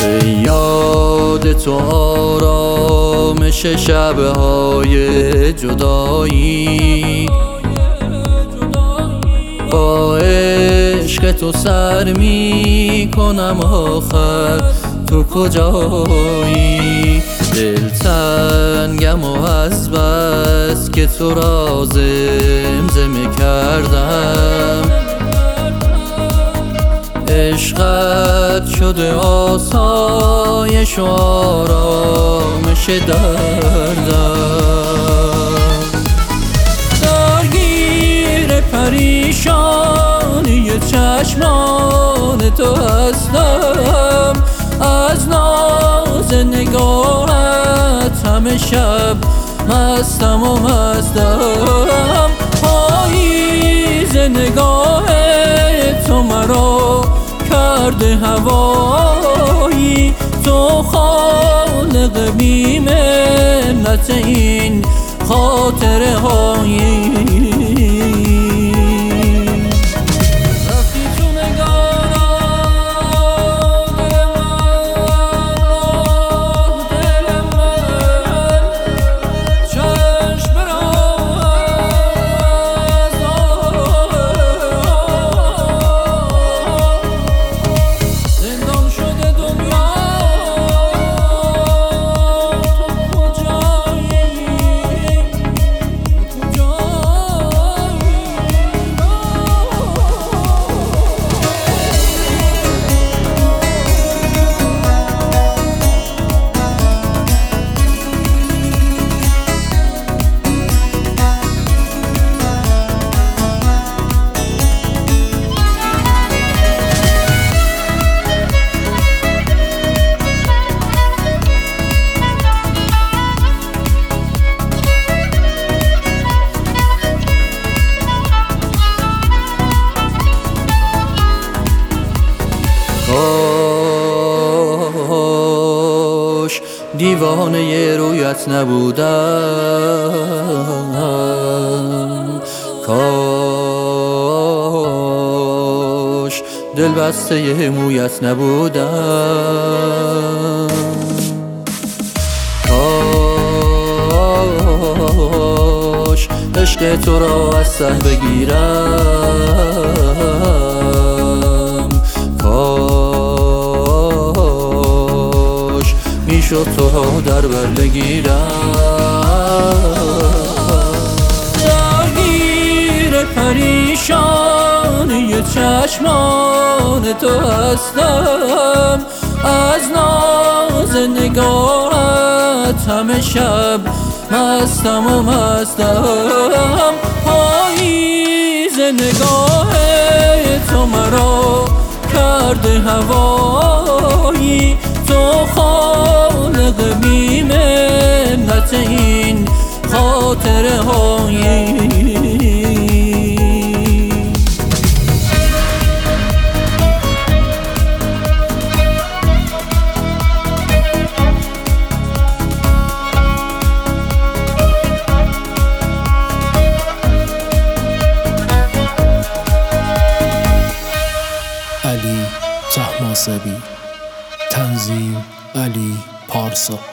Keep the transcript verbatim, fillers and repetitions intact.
یاد تو آرامش شبهای جدایی، با عشق تو سر می کنم آخر تو کجایی. دلتنگم و از بس که تو را زمزمه کردم، عشقت شده آسایش و آرامش دردم. درگیر پریشانی چشمان تو هستم، از ناز نگاهت همه شب مستم و مستم. پاییز نگاه تو مرا کرده هوایی، تو خالق بی منت این خاطره هایی. کاش دیوانه رویت نبودم، کاش دل بسته مویت نبودم، کاش عشق تو را از سر بگیرم، کاش میشد تو را در بر بگیرم. درگیر پریشانی چشمان تو هستم، از ناز نگاهت همه شب مستم و مستم. پاییز نگاه تو مرا کرده هوایی، تو خالق بی منت این خاطره هایی. علی طهماسبی، تنظیم علی پارسا.